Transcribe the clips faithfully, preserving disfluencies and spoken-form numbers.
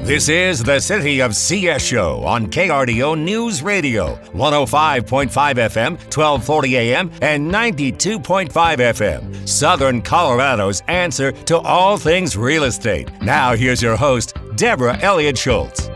This is the City of C S Show on K R D O News Radio, one oh five point five F M, twelve forty A M, and ninety-two point five F M. Southern Colorado's answer to all things real estate. Now here's your host, Deborah Elliott Schultz.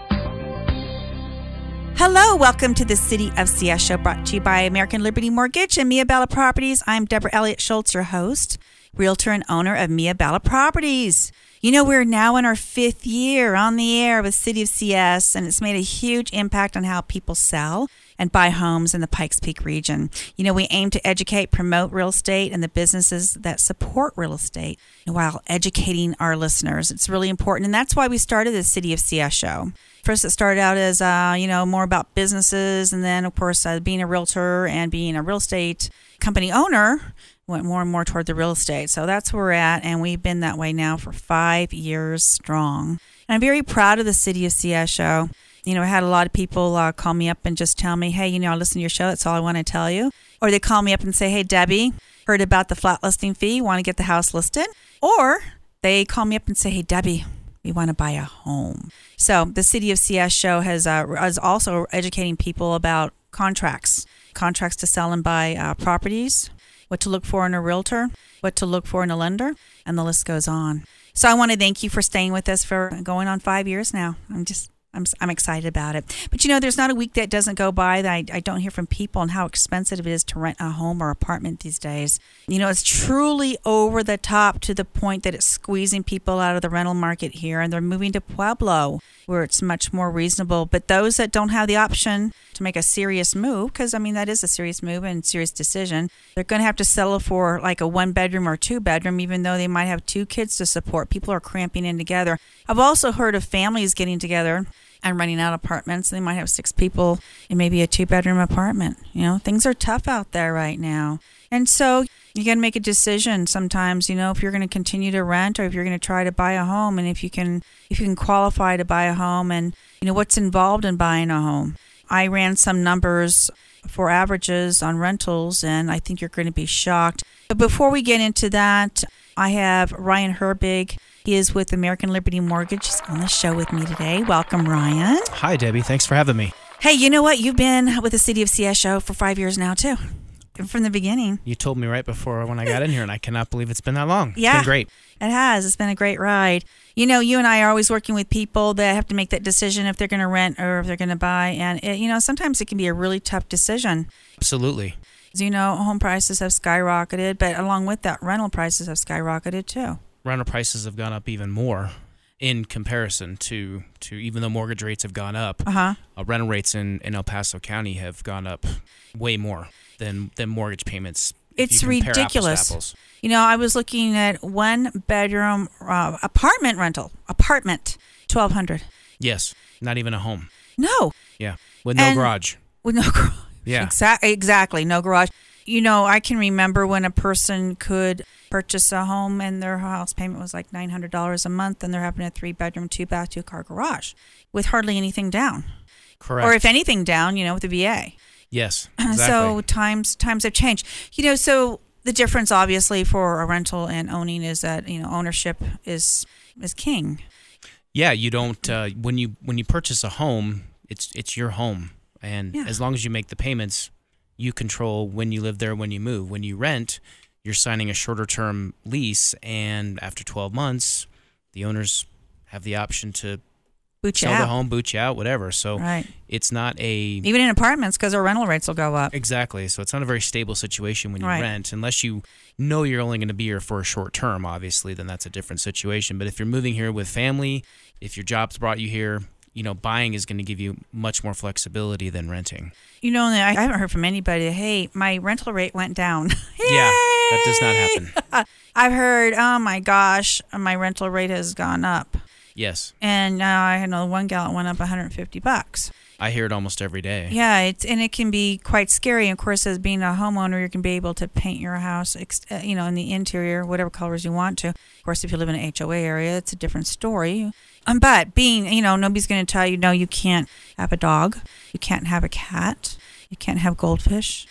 Hello, welcome to the City of C S Show, brought to you by American Liberty Mortgage and Mia Bella Properties. I'm Deborah Elliott Schultz, your host, realtor and owner of Mia Bella Properties. You know, we're now in our fifth year on the air with City of C S, and it's made a huge impact on how people sell and buy homes in the Pikes Peak region. You know, we aim to educate, promote real estate and the businesses that support real estate while educating our listeners. It's really important, and that's why we started the City of C S show. First, it started out as, uh, you know, more about businesses, and then, of course, uh, being a realtor and being a real estate company owner went more and more toward the real estate. So that's where we're at, and we've been that way now for five years strong. And I'm very proud of the City of C S show. You know, I had a lot of people uh, call me up and just tell me, hey, you know, I listen to your show. That's all I want to tell you. Or they call me up and say, hey, Debbie, heard about the flat listing fee. Want to get the house listed? Or they call me up and say, hey, Debbie, we want to buy a home. So the City of C S show has uh, is also educating people about contracts, contracts to sell and buy uh, properties, what to look for in a realtor, what to look for in a lender, and the list goes on. So I want to thank you for staying with us for going on five years now. I'm just, I'm, I'm excited about it. But you know, there's not a week that doesn't go by that I, I don't hear from people on how expensive it is to rent a home or apartment these days. You know, it's truly over the top to the point that it's squeezing people out of the rental market here, and they're moving to Pueblo, where it's much more reasonable. But those that don't have the option to make a serious move, because I mean that is a serious move and serious decision, they're going to have to settle for like a one bedroom or two bedroom, even though they might have two kids to support. People are cramping in together. I've also heard of families getting together and renting out apartments. They might have six people in maybe a two bedroom apartment. You know, things are tough out there right now. And so you got to make a decision sometimes, you know, if you're going to continue to rent or if you're going to try to buy a home, and if you can if you can qualify to buy a home, and, you know, what's involved in buying a home. I ran some numbers for averages on rentals, and I think you're going to be shocked. But before we get into that, I have Ryan Herbig. He is with American Liberty Mortgage. He's on the show with me today. Welcome, Ryan. Hi, Debbie. Thanks for having me. Hey, you know what? You've been with the City of C S show for five years now, too. From the beginning. You told me right before when I got in here, and I cannot believe it's been that long. Yeah. It's been great. It has. It's been a great ride. You know, you and I are always working with people that have to make that decision if they're going to rent or if they're going to buy. And, it, you know, sometimes it can be a really tough decision. Absolutely. As you know, home prices have skyrocketed, but along with that, rental prices have skyrocketed, too. Rental prices have gone up even more in comparison to, to even though mortgage rates have gone up. Uh-huh. Uh, rental rates in, in El Paso County have gone up way more than, than mortgage payments. It's ridiculous. Apples to apples. You know, I was looking at one bedroom uh, apartment rental, apartment, twelve hundred dollars. Yes. Not even a home. No. Yeah. With no And garage. With no garage. Yeah. Exa- exactly. No garage. You know, I can remember when a person could purchase a home and their house payment was like nine hundred dollars a month, and they're having a three-bedroom, two-bath, two-car garage with hardly anything down. Correct. Or if anything down, you know, with a V A. Yes, exactly. So times times have changed. You know, so the difference obviously for a rental and owning is that, you know, ownership is is king. Yeah, you don't uh, when you when you purchase a home, it's it's your home, and Yeah. as long as you make the payments, you control when you live there, when you move. When you rent, you're signing a shorter term lease, and after twelve months, the owners have the option to Boot you sell the out. home, boot you out, whatever. So Right. it's not a Even in apartments, because our rental rates will go up. exactly. So it's not a very stable situation when you Right. rent, unless you know you're only going to be here for a short term. Obviously, then that's a different situation. But if you're moving here with family, if your job's brought you here, you know, buying is going to give you much more flexibility than renting. You know, I haven't heard from anybody, hey, my rental rate went down. Yeah, that does not happen. I've heard, oh my gosh, my rental rate has gone up. Yes. And now I know one gallon went up one hundred fifty bucks. I hear it almost every day. Yeah, it's and it can be quite scary. Of course, as being a homeowner, you can be able to paint your house, you know, in the interior, whatever colors you want to. Of course, if you live in an H O A area, it's a different story. Um, but being, you know, nobody's going to tell you, no, you can't have a dog, you can't have a cat, you can't have goldfish,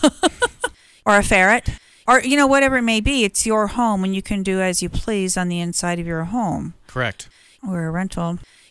or a ferret, or, you know, whatever it may be. It's your home, and you can do as you please on the inside of your home. Correct. Or a rental.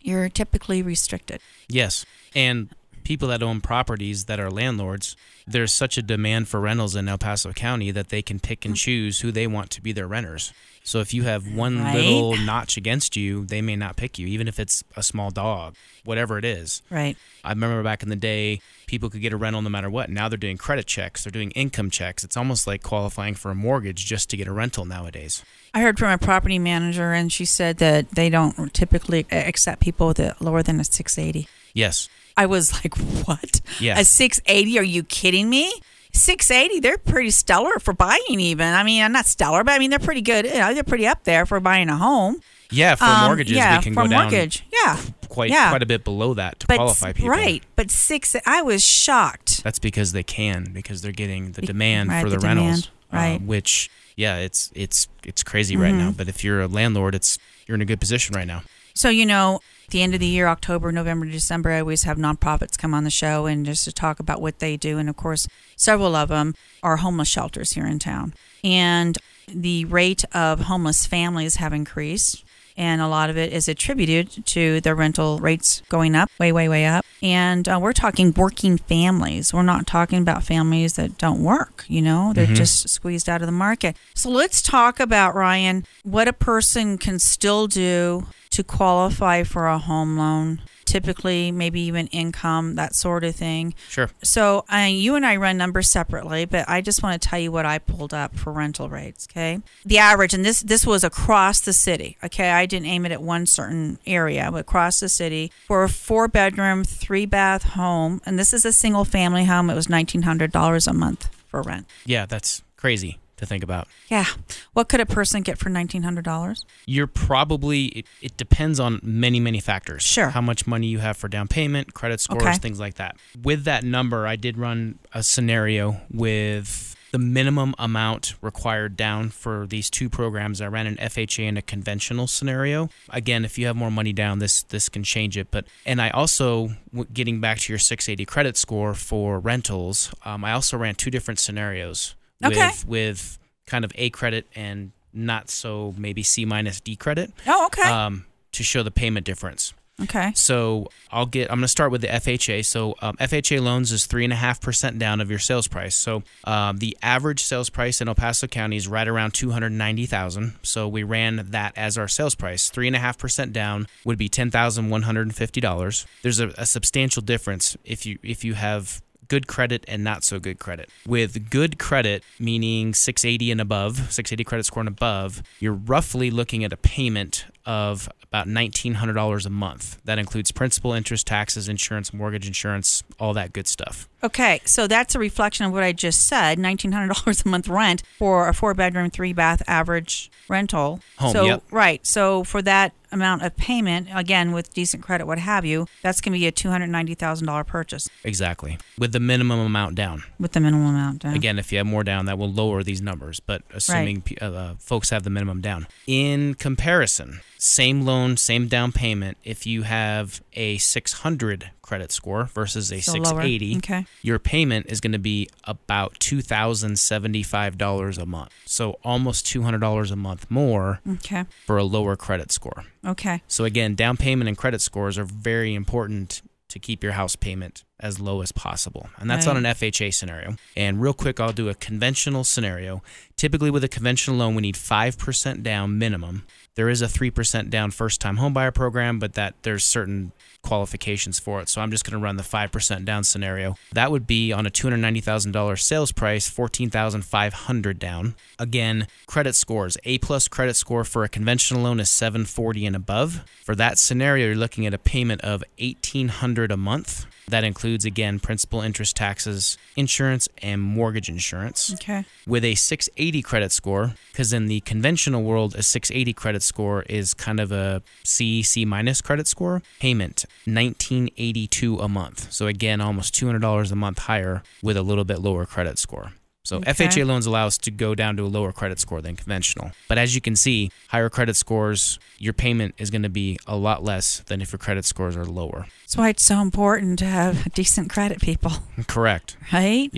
you're typically restricted. Yes. And people that own properties that are landlords, there's such a demand for rentals in El Paso County that they can pick and choose who they want to be their renters. So if you have one Right. little notch against you, they may not pick you, even if it's a small dog, whatever it is. Right. I remember back in the day, people could get a rental no matter what. Now they're doing credit checks. They're doing income checks. It's almost like qualifying for a mortgage just to get a rental nowadays. I heard from a property manager, and she said that they don't typically accept people with a lower than a six eighty. Yes. I was like, what? Yeah. A six eighty? Are you kidding me? six eighty, they're pretty stellar for buying even. I mean, not stellar, but I mean, they're pretty good. You know, they're pretty up there for buying a home. Yeah, for Um, mortgages, yeah, we can for go down mortgage. Yeah. quite yeah. quite a bit below that to But, qualify people. Right. But six, I was shocked. That's because they can, because they're getting the Be- demand right, for the, the rentals. demand, right. Uh, which, yeah, it's it's it's crazy right now. But if you're a landlord, it's you're in a good position right now. So, you know, at the end of the year, October, November, December, I always have nonprofits come on the show and just to talk about what they do. And of course, several of them are homeless shelters here in town. And the rate of homeless families have increased. And a lot of it is attributed to the rental rates going up, way, way, way up. And uh, we're talking working families. We're not talking about families that don't work, you know, they're just squeezed out of the market. So let's talk about, Ryan, what a person can still do to qualify for a home loan. Typically, maybe even income, that sort of thing. Sure. So uh, you and I run numbers separately, but I just want to tell you what I pulled up for rental rates, okay? The average, and this this was across the city, okay? I didn't aim it at one certain area, but across the city. For a four-bedroom, three-bath home, and this is a single-family home, it was nineteen hundred dollars a month for rent. Yeah, that's crazy to think about. Yeah. What could a person get for nineteen hundred dollars? You're probably, it, it depends on many, many factors. Sure. How much money you have for down payment, credit scores, Okay. things like that. With that number, I did run a scenario with the minimum amount required down for these two programs. I ran an F H A and a conventional scenario. Again, if you have more money down, this this can change it. But and I also, w- getting back to your six eighty credit score for rentals, um, I also ran two different scenarios. With, Okay. with kind of A credit and not so maybe C minus D credit. Oh, okay. Um, to show the payment difference. okay. So I'll get. I'm going to start with the F H A. So um, F H A loans is three and a half percent down of your sales price. So um, the average sales price in El Paso County is right around two hundred ninety thousand. So we ran that as our sales price. Three and a half percent down would be ten thousand one hundred and fifty dollars. There's a, a substantial difference if you if you have good credit and not so good credit. With good credit, meaning six eighty and above, six eighty credit score and above, you're roughly looking at a payment of about nineteen hundred dollars a month. That includes principal, interest, taxes, insurance, mortgage insurance, all that good stuff. Okay, so that's a reflection of what I just said, nineteen hundred dollars a month rent for a four-bedroom, three-bath average rental. Home, so, yep. Right, so for that amount of payment, again, with decent credit, what have you, that's going to be a two hundred ninety thousand dollars purchase Exactly. With the minimum amount down. with the minimum amount down. Again, if you have more down, that will lower these numbers, but assuming pe- uh, uh, folks have the minimum down. In comparison, same loan, same down payment, if you have a six hundred credit score versus a So six lower. eighty, Okay. your payment is going to be about two thousand seventy-five dollars a month. So almost two hundred dollars a month more Okay. for a lower credit score. Okay. So again, down payment and credit scores are very important to keep your house payment as low as possible. And that's Right. on an F H A scenario. And real quick, I'll do a conventional scenario. Typically with a conventional loan, we need five percent down minimum. There is a three percent down first-time homebuyer program, but that there's certain qualifications for it. So I'm just going to run the five percent down scenario. That would be on a two hundred ninety thousand dollars sales price, fourteen thousand five hundred dollars down. Again, credit scores. A-plus credit score for a conventional loan is seven forty and above. For that scenario, you're looking at a payment of eighteen hundred dollars a month. That includes, again, principal, interest, taxes, insurance, and mortgage insurance. Okay. With a six eighty credit score, because in the conventional world, a six eighty credit score is kind of a C, C minus credit score. Payment, nineteen eighty-two a month. So again, almost two hundred dollars a month higher with a little bit lower credit score. So Okay. F H A loans allow us to go down to a lower credit score than conventional. But as you can see, higher credit scores, your payment is going to be a lot less than if your credit scores are lower. That's why it's so important to have decent credit, people, Correct. right? Yeah.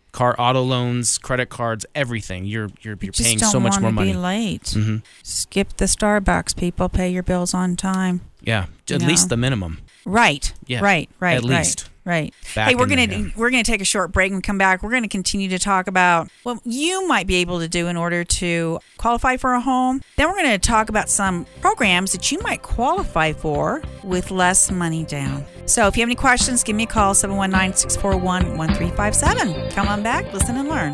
car, auto loans, credit cards, everything. You're you're, you're you paying just so don't much more wanna money. Be late. Mm-hmm. Skip the Starbucks. People pay your bills on time. Yeah, You at know. least the minimum. Right. Yeah, Right. Right. at right, least. Right. Back hey, we're in gonna the- yeah. we're gonna take a short break and come back. We're gonna continue to talk about what you might be able to do in order to qualify for a home. Then we're gonna talk about some programs that you might qualify for with less money down. So if you have any questions, give me a call, seven one nine, six four one, one three five seven. Come on back, listen and learn.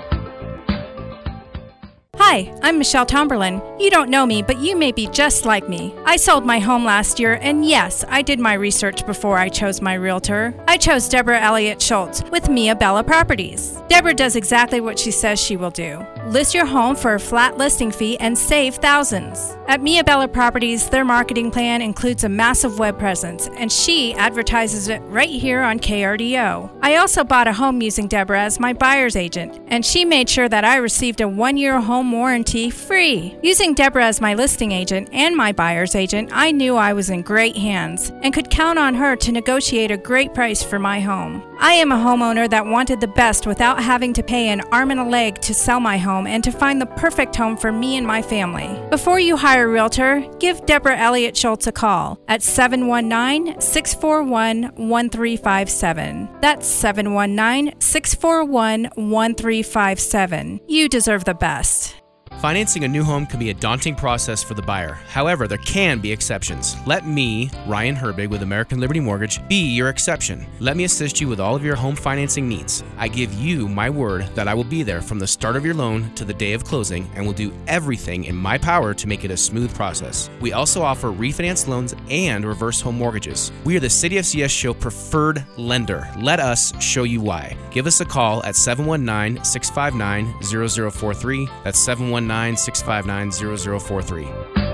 Hi, I'm Michelle Tomberlin. You don't know me, but you may be just like me. I sold my home last year, and yes, I did my research before I chose my realtor. I chose Deborah Elliott Schultz with Mia Bella Properties. Deborah does exactly what she says she will do. List your home for a flat listing fee and save thousands. At Mia Bella Properties, their marketing plan includes a massive web presence, and she advertises it right here on K R D O. I also bought a home using Deborah as my buyer's agent, and she made sure that I received a one-year home warranty free. Using Deborah as my listing agent and my buyer's agent, I knew I was in great hands and could count on her to negotiate a great price for my home. I am a homeowner that wanted the best without having to pay an arm and a leg to sell my home and to find the perfect home for me and my family. Before you hire a realtor, give Deborah Elliott Schultz a call at seven one nine, six four one, one three five seven. That's seven one nine, six four one, one three five seven. You deserve the best. Financing a new home can be a daunting process for the buyer. However, there can be exceptions. Let me, Ryan Herbig with American Liberty Mortgage, be your exception. Let me assist you with all of your home financing needs. I give you my word that I will be there from the start of your loan to the day of closing and will do everything in my power to make it a smooth process. We also offer refinance loans and reverse home mortgages. We are the City of C S Show preferred lender. Let us show you why. Give us a call at seven one nine, six five nine, zero zero four three. That's seven one nine, six five nine, zero zero four three.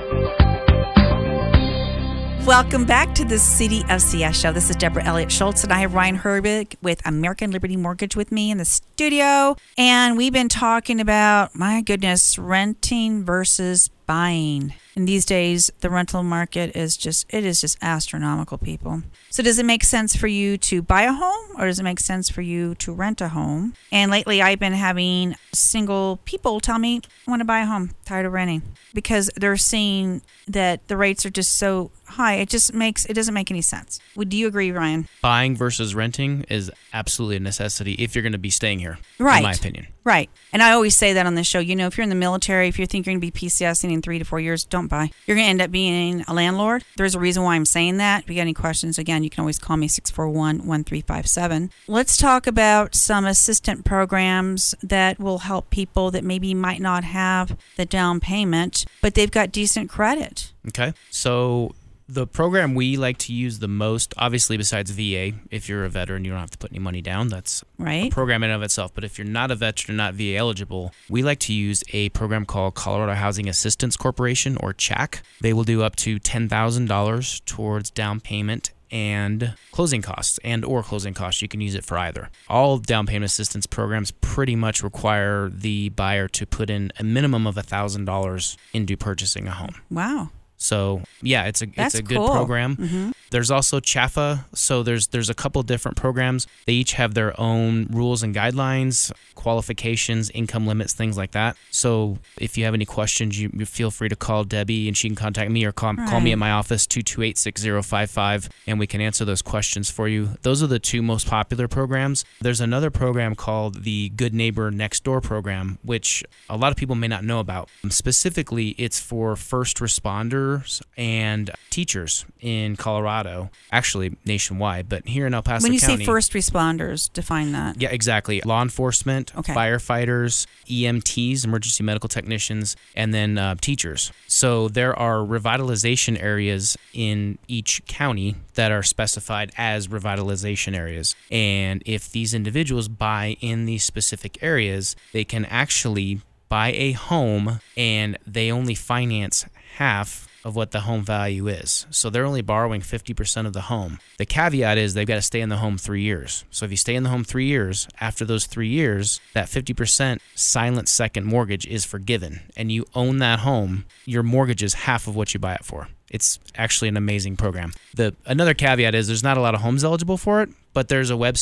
Welcome back to the City of C S Show. This is Deborah Elliott Schultz, and I have Ryan Herbig with American Liberty Mortgage with me in the studio. And we've been talking about, my goodness, renting versus buying. And these days, the rental market is just, it is just astronomical, people. So does it make sense for you to buy a home, or does it make sense for you to rent a home? And lately, I've been having single people tell me, I want to buy a home, tired of renting, because they're seeing that the rates are just so high. It just makes, it doesn't make any sense. Would you agree, Ryan? Buying versus renting is absolutely a necessity if you're going to be staying here, Right. in my opinion. Right. And I always say that on this show. You know, if you're in the military, if you think you're going to be PCSing in three to four years, don't buy. You're going to end up being a landlord. There's a reason why I'm saying that. If you got any questions, again, you can always call me six four one, one three five seven. Let's talk about some assistant programs that will help people that maybe might not have the down payment, but they've got decent credit. Okay. So the program we like to use the most, obviously besides V A, if you're a veteran, you don't have to put any money down. That's Right. a program in and of itself. But if you're not a veteran or not V A eligible, we like to use a program called Colorado Housing Assistance Corporation, or C H A C. They will do up to ten thousand dollars towards down payment and closing costs and or closing costs. You can use it for either. All down payment assistance programs pretty much require the buyer to put in a minimum of one thousand dollars into purchasing a home. Wow. So yeah, it's a That's it's a good cool. program. Mm-hmm. There's also C H A F A. So there's there's a couple different programs. They each have their own rules and guidelines, qualifications, income limits, things like that. So if you have any questions, you, you feel free to call Debbie, and she can contact me, or call, call me Right. at my office, two two eight, six zero five five, and we can answer those questions for you. Those are the two most popular programs. There's another program called the Good Neighbor Next Door program, which a lot of people may not know about. Specifically, it's for first responders and teachers in Colorado, actually nationwide, but here in El Paso When you County. say first responders, define that. Yeah, exactly. Law enforcement, Okay. firefighters, E M Ts, emergency medical technicians, and then uh, teachers. So there are revitalization areas in each county that are specified as revitalization areas. And if these individuals buy in these specific areas, they can actually buy a home, and they only finance half of what the home value is. So they're only borrowing fifty percent of the home. The caveat is they've got to stay in the home three years. So if you stay in the home three years, after those three years, that fifty percent silent second mortgage is forgiven, and you own that home. Your mortgage is half of what you buy it for. It's actually an amazing program. The another caveat is there's not a lot of homes eligible for it, but there's a website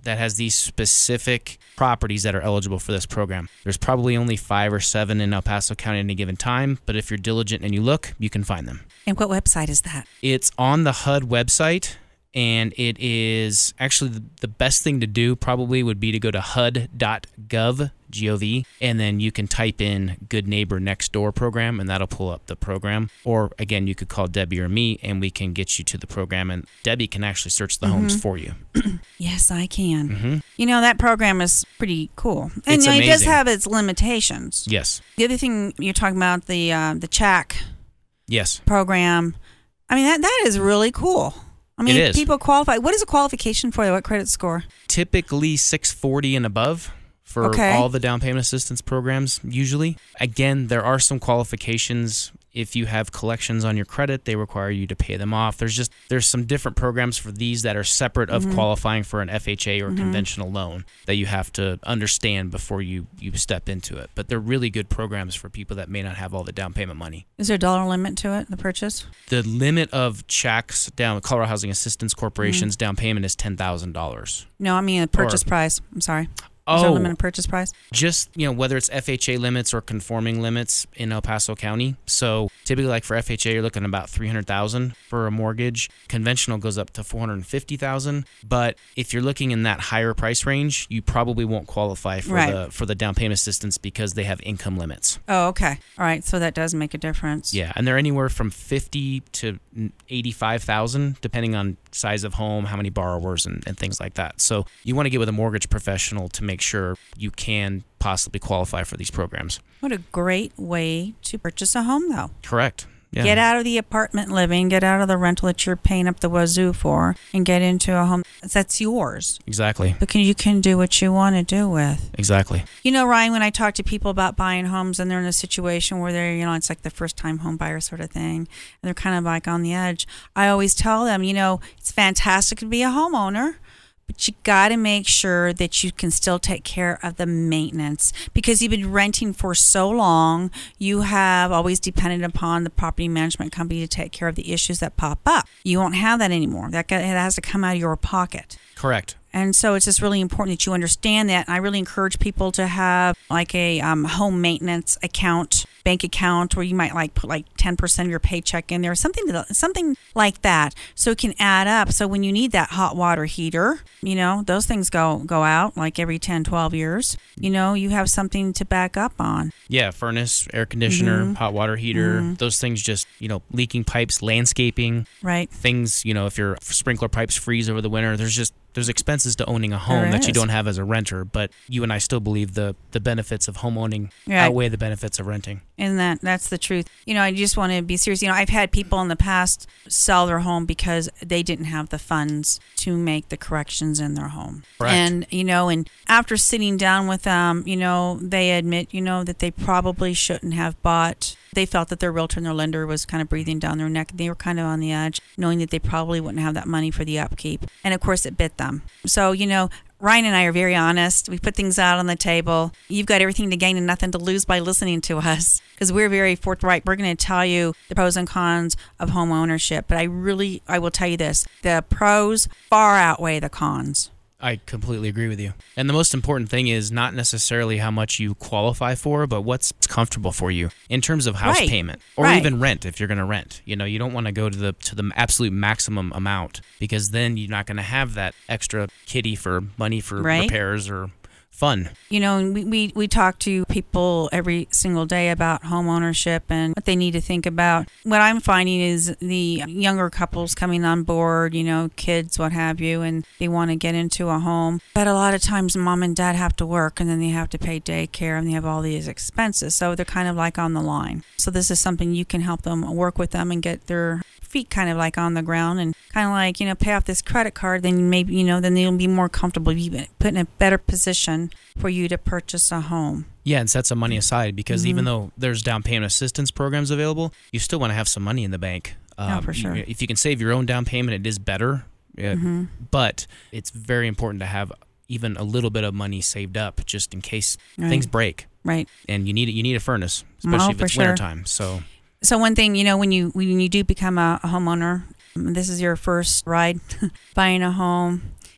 that has these specific properties that are eligible for this program. There's probably only five or seven in El Paso County at any given time, but if you're diligent and you look, you can find them. And what website is that? It's on the H U D website, and it is actually the, the best thing to do probably would be to go to H U D dot gov, G O V, and then you can type in Good Neighbor Next Door program, and that'll pull up the program. Or, again, you could call Debbie or me, and we can get you to the program, and Debbie can actually search the mm-hmm. homes for you. Yes, I can. Mm-hmm. You know, that program is pretty cool. And It's you know, amazing. It does have its limitations. Yes. The other thing you're talking about, the uh, the check Yes. program, I mean, that that is really cool. I mean, It is. people qualify. What is a qualification for? What credit score? Typically six forty and above for Okay. all the down payment assistance programs, usually. Again, there are some qualifications. If you have collections on your credit, they require you to pay them off. There's just there's some different programs for these that are separate of Mm-hmm. qualifying for an F H A or Mhm. conventional loan that you have to understand before you, you step into it. But they're really good programs for people that may not have all the down payment money. Is there a dollar limit to it, the purchase? The limit of checks down Colorado Housing Assistance Corporation's Mm-hmm. down payment is ten thousand dollars. No, I mean the purchase Or- price. I'm sorry. Is there a Oh, limit of purchase price? just, you know, whether it's F H A limits or conforming limits in El Paso County. So typically, like for F H A, you're looking at about three hundred thousand dollars for a mortgage. Conventional goes up to four hundred fifty thousand dollars. But if you're looking in that higher price range, you probably won't qualify for Right. the for the down payment assistance because they have income limits. Oh, okay. All right. So that does make a difference. Yeah, and they're anywhere from fifty to eighty-five thousand, depending on size of home, how many borrowers, and, and things like that. So you want to get with a mortgage professional to make sure you can possibly qualify for these programs. What a great way to purchase a home, though. Correct. Yeah. Get out of the apartment living, get out of the rental that you're paying up the wazoo for, and get into a home that's yours. Exactly. Because you can do what you want to do with. Exactly. You know, Ryan, when I talk to people about buying homes and they're in a situation where they're, you know, it's like the first time home buyer sort of thing, and they're kind of like on the edge, I always tell them, you know, it's fantastic to be a homeowner, but you got to make sure that you can still take care of the maintenance because you've been renting for so long. You have always depended upon the property management company to take care of the issues that pop up. You won't have that anymore. That got- it has to come out of your pocket. Correct. And so it's just really important that you understand that. I really encourage people to have like a um, home maintenance account, bank account, where you might like put like ten percent of your paycheck in there, something to, something like that, so it can add up. So when you need that hot water heater, you know, those things go go out like every ten, twelve years. You know, you have something to back up on. Yeah, furnace, air conditioner, Mhm. hot water heater, Mhm. those things just, you know, leaking pipes, landscaping, Right. things, you know, if your sprinkler pipes freeze over the winter, there's just there's expenses to owning a home There that you is. don't have as a renter, but you and I still believe the the benefits of home owning Right. outweigh the benefits of renting. And that that's the truth. You know, I just want to be serious. You know, I've had people in the past sell their home because they didn't have the funds to make the corrections in their home. Correct. And, you know, and after sitting down with them, you know, they admit, you know, that they probably shouldn't have bought. They felt that their realtor and their lender was kind of breathing down their neck. They were kind of on the edge, knowing that they probably wouldn't have that money for the upkeep. And of course, it bit them. So, you know, Ryan and I are very honest. We put things out on the table. You've got everything to gain and nothing to lose by listening to us because we're very forthright. We're going to tell you the pros and cons of home ownership. But I really, I will tell you this, the pros far outweigh the cons. I completely agree with you. And the most important thing is not necessarily how much you qualify for, but what's comfortable for you in terms of house Right. payment or Right. even rent if you're going to rent. You know, you don't want to go to the to the absolute maximum amount because then you're not going to have that extra kitty for money for Right. repairs or fun. You know, and we, we, we talk to people every single day about home ownership and what they need to think about. What I'm finding is the younger couples coming on board, you know, kids, what have you, and they want to get into a home. But a lot of times mom and dad have to work and then they have to pay daycare and they have all these expenses. So they're kind of like on the line. So this is something you can help them work with them and get their feet kind of like on the ground and kind of like, you know, pay off this credit card, then maybe, you know, then they'll be more comfortable, be put in a better position for you to purchase a home. Yeah, and set some money aside because Mm-hmm. even though there's down payment assistance programs available, you still want to have some money in the bank. Oh, for sure. If you can save your own down payment, it is better. Yeah, Mm-hmm. but it's very important to have even a little bit of money saved up just in case Right. things break. Right. And you need you need a furnace, especially Oh, if for it's sure. wintertime. So So one thing, you know, when you when you do become a, a homeowner, this is your first ride buying a home.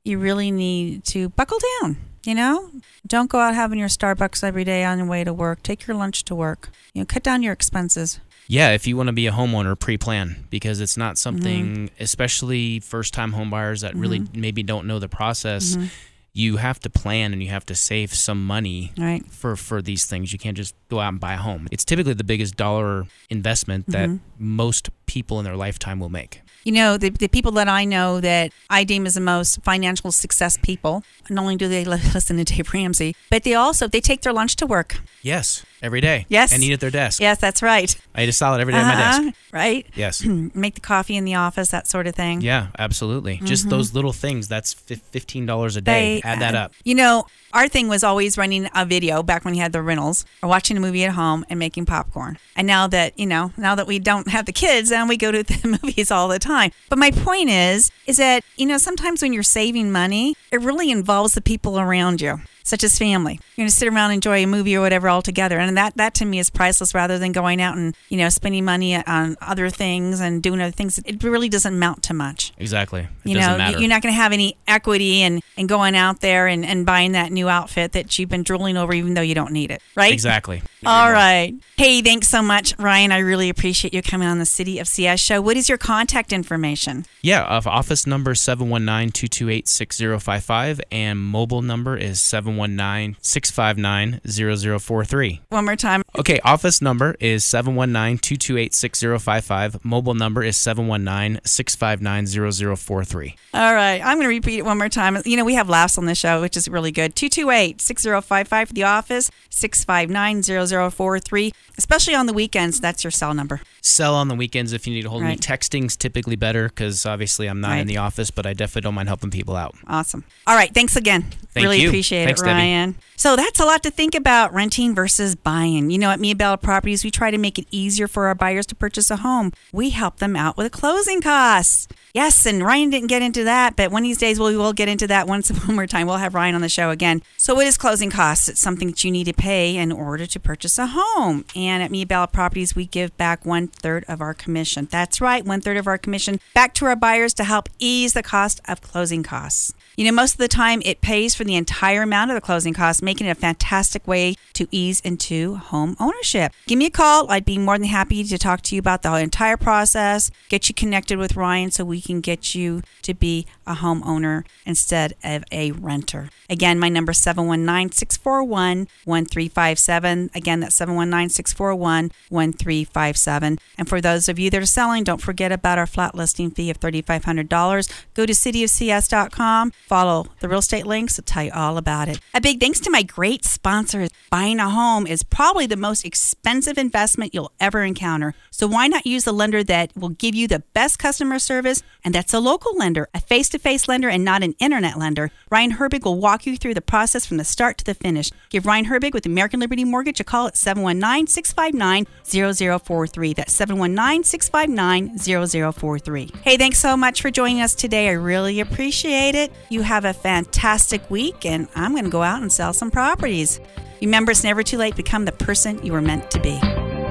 you really need to buckle down. You know, don't go out having your Starbucks every day on your way to work. Take your lunch to work. You know, cut down your expenses. Yeah, if you want to be a homeowner, pre-plan, because it's not something, mm-hmm. especially first-time home buyers that mm-hmm. really maybe don't know the process. Mm-hmm. You have to plan and you have to save some money right. for, for these things. You can't just go out and buy a home. It's typically the biggest dollar investment that mm-hmm. most people in their lifetime will make. You know, the, the people that I know that I deem as the most financial success people, not only do they listen to Dave Ramsey, but they also, they take their lunch to work. Yes, every day. Yes. And eat at their desk. Yes, that's right. I eat a salad every day uh-huh. at my desk. Right? Yes. Make the coffee in the office, that sort of thing. Yeah, absolutely. Mm-hmm. Just those little things, that's fifteen dollars a day. They, Add that up. You know, our thing was always running a video back when we had the rentals or watching a movie at home and making popcorn. And now that, you know, now that we don't have the kids, then we go to the movies all the time. But my point is, is that, you know, sometimes when you're saving money, it really involves the people around you, such as family. You're going to sit around and enjoy a movie or whatever all together. And that, that to me is priceless rather than going out and, you know, spending money on other things and doing other things. It really doesn't amount to much. Exactly. It you doesn't know, matter. You're not going to have any equity and, and going out there and, and buying that new outfit that you've been drooling over even though you don't need it. Right? Exactly. All right. Hey, thanks so much, Ryan. I really appreciate you coming on the City of C S show. What is your contact information? Yeah, uh, office number seven one nine, two two eight, six zero five five and mobile number is seven one nine, six five nine, zero zero four three. One more time. Okay, office number is seven one nine, two two eight, six zero five five. Mobile number is seven one nine, six five nine, zero zero four three. All right. I'm going to repeat it one more time. You know, we have laughs on the show, which is really good. two two eight, six zero five five for the office, six five nine, zero zero four three. Especially on the weekends, that's your cell number. Cell on the weekends if you need to hold right. me. Texting's typically better because obviously I'm not right. in the office, but I definitely don't mind helping people out. Awesome. All right. Thanks again. Thank really you. appreciate Thanks, it, Ryan. Debbie. So that's a lot to think about, renting versus buying. You know, at Mia Bella Properties, we try to make it easier for our buyers to purchase a home. We help them out with closing costs. Yes, and Ryan didn't get into that, but one of these days we will get into that once one more time. We'll have Ryan on the show again. So what is closing costs? It's something that you need to pay in order to purchase a home. And at Mia Bella Properties, we give back one third of our commission. That's right, one third of our commission back to our buyers to help ease the cost of closing costs. You know, most of the time it pays for the entire amount of the closing costs, making it a fantastic way to ease into home ownership. Give me a call. I'd be more than happy to talk to you about the entire process, get you connected with Ryan so we can get you to be a homeowner instead of a renter. Again, my number is seven one nine, six four one, one three five seven. Again, that's seven one nine, six four one, one three five seven. And for those of you that are selling, don't forget about our flat listing fee of three thousand five hundred dollars. Go to city of c s dot com. Follow the real estate links. I'll tell you all about it. A big thanks to my great sponsors. Buying a home is probably the most expensive investment you'll ever encounter. So why not use a lender that will give you the best customer service? And that's a local lender, a face-to-face lender, and not an internet lender. Ryan Herbig will walk you through the process from the start to the finish. Give Ryan Herbig with American Liberty Mortgage a call at seven one nine, six five nine, zero zero four three. That's seven one nine, six five nine, zero zero four three. Hey, thanks so much for joining us today. I really appreciate it. You have a fantastic week, and I'm going to go out and sell some properties. Remember, it's never too late to become the person you were meant to be.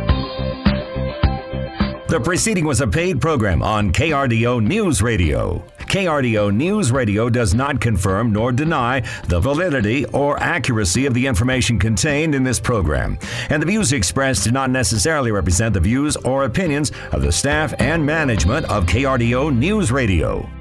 The preceding was a paid program on K R D O News Radio. K R D O News Radio does not confirm nor deny the validity or accuracy of the information contained in this program, and the views expressed do not necessarily represent the views or opinions of the staff and management of K R D O News Radio.